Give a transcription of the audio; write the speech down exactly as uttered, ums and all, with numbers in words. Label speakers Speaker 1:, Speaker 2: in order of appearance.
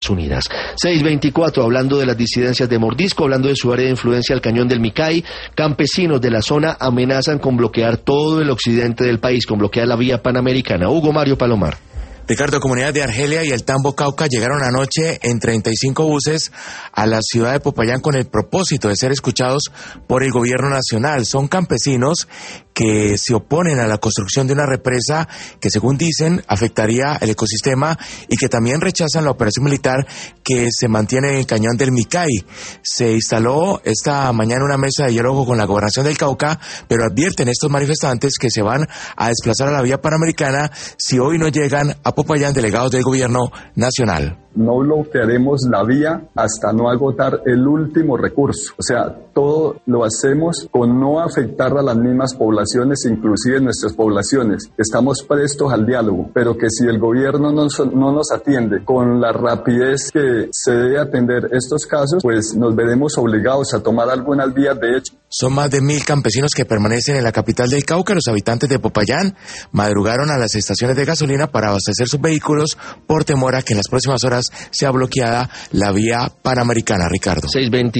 Speaker 1: Unidas. seis veinticuatro, hablando de las disidencias de Mordisco, hablando de su área de influencia al cañón del Micay, campesinos de la zona amenazan con bloquear todo el occidente del país, con bloquear la vía panamericana. Hugo Mario Palomar.
Speaker 2: Ricardo, comunidades de Argelia y el Tambo Cauca llegaron anoche en treinta y cinco buses a la ciudad de Popayán con el propósito de ser escuchados por el gobierno nacional. Son campesinos que se oponen a la construcción de una represa que, según dicen, afectaría el ecosistema y que también rechazan la operación militar que se mantiene en el cañón del Micay. Se instaló esta mañana una mesa de diálogo con la gobernación del Cauca, pero advierten estos manifestantes que se van a desplazar a la vía panamericana si hoy no llegan a Popayán delegados del gobierno nacional.
Speaker 3: No bloquearemos la vía hasta no agotar el último recurso. O sea, todo lo hacemos con no afectar a las mismas poblaciones, inclusive nuestras poblaciones. Estamos prestos al diálogo, pero que si el gobierno no, no nos atiende con la rapidez que se debe atender estos casos, pues nos veremos obligados a tomar algunas vías de hecho.
Speaker 2: Son más de mil campesinos que permanecen en la capital del Cauca. Los habitantes de Popayán madrugaron a las estaciones de gasolina para abastecer sus vehículos por temor a que en las próximas horas sea bloqueada la vía panamericana. Ricardo.
Speaker 1: seis veinte